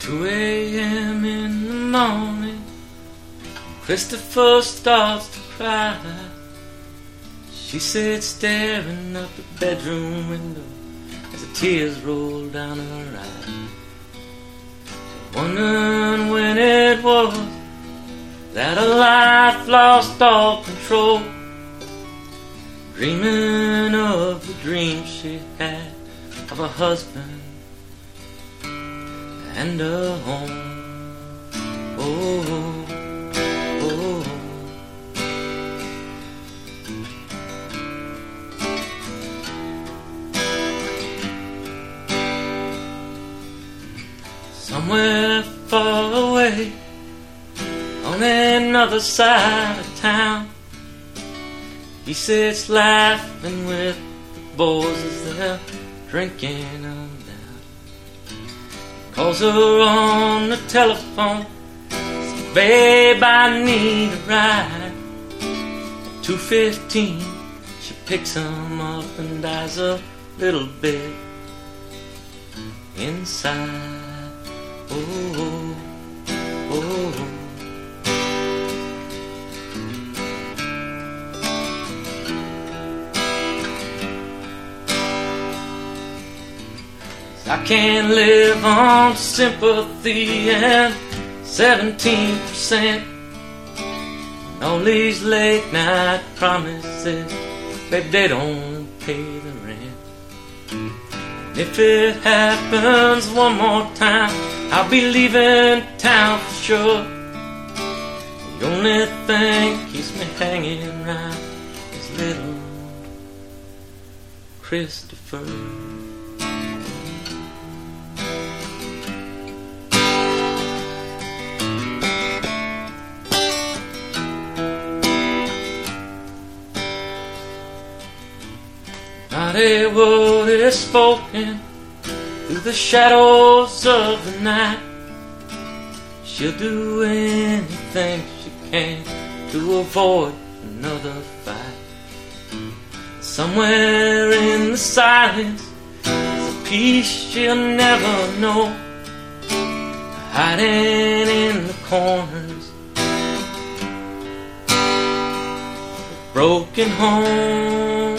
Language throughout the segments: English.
2 a.m. in the morning, Christopher starts to cry. She sits staring out the bedroom window as the tears roll down her eyes, wondering when it was that her life lost all control, dreaming of the dream she had of a husband and a home. Oh, oh, oh. Somewhere far away on another side of town, he sits laughing with the boys as they're drinking them down. Calls her on the telephone, says, babe, I need a ride. At 2:15, she picks him up and dies a little bit inside. Oh, oh, oh. I can't live on sympathy and 17%. And all these late night promises, babe, they don't pay the rent. And if it happens one more time, I'll be leaving town for sure. The only thing keeps me hanging around is little Christopher. Not a word is spoken through the shadows of the night. She'll do anything she can to avoid another fight. Somewhere in the silence is a peace she'll never know, hiding in the corners of a broken home.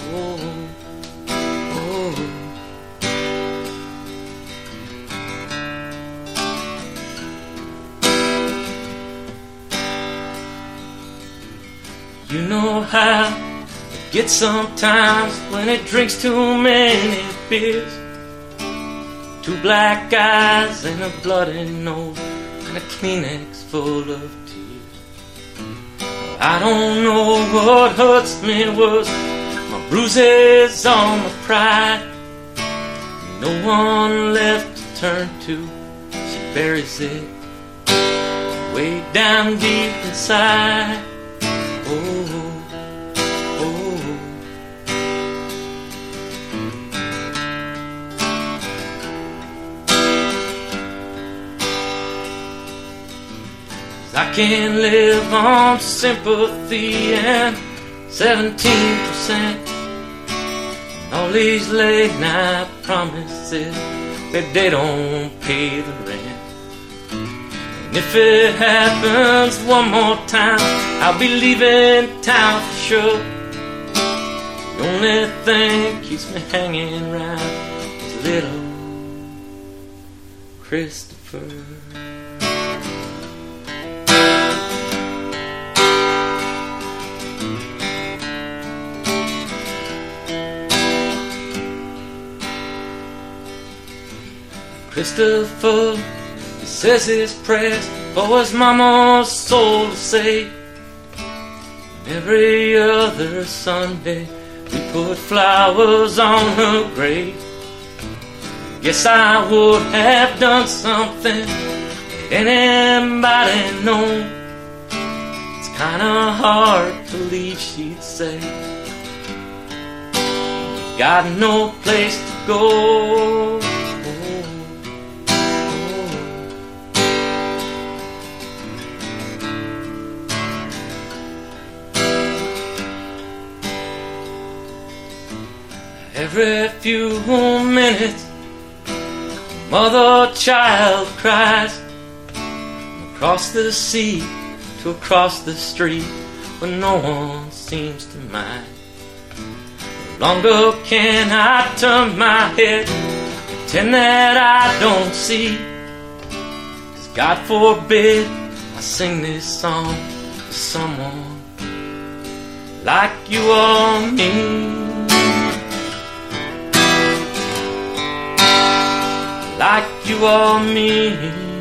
You know how it gets sometimes when it drinks too many beers. 2 black eyes and a bloody nose and a Kleenex full of tears. I don't know what hurts me worse, my bruises or my pride. No one left to turn to, she buries it way down deep inside. Oh, oh. I can't live on sympathy and 17%. All these late night promises, babe, they don't pay the rent. And if it happens one more time, I'll be leaving town for sure. The only thing keeps me hanging around is little Christopher. Christopher, he says his prayers for his mama's soul to say. Every other Sunday we put flowers on her grave. Guess I would have done something that anybody known. It's kinda hard to believe, she'd say. Got no place to go. Every few minutes mother child cries from across the sea to across the street when no one seems to mind. No longer can I turn my head, pretend that I don't see, 'cause God forbid I sing this song to someone like you or me. Like you or me.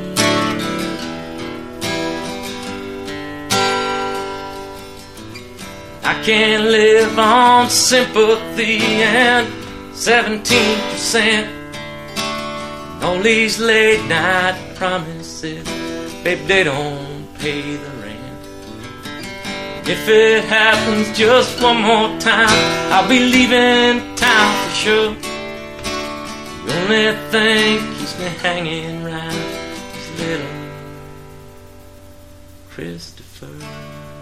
I can't live on sympathy and 17%. And all these late night promises, babe, they don't pay the rent. And if it happens just one more time, I'll be leaving town for sure. The only thing keeps me hanging round is little Christopher.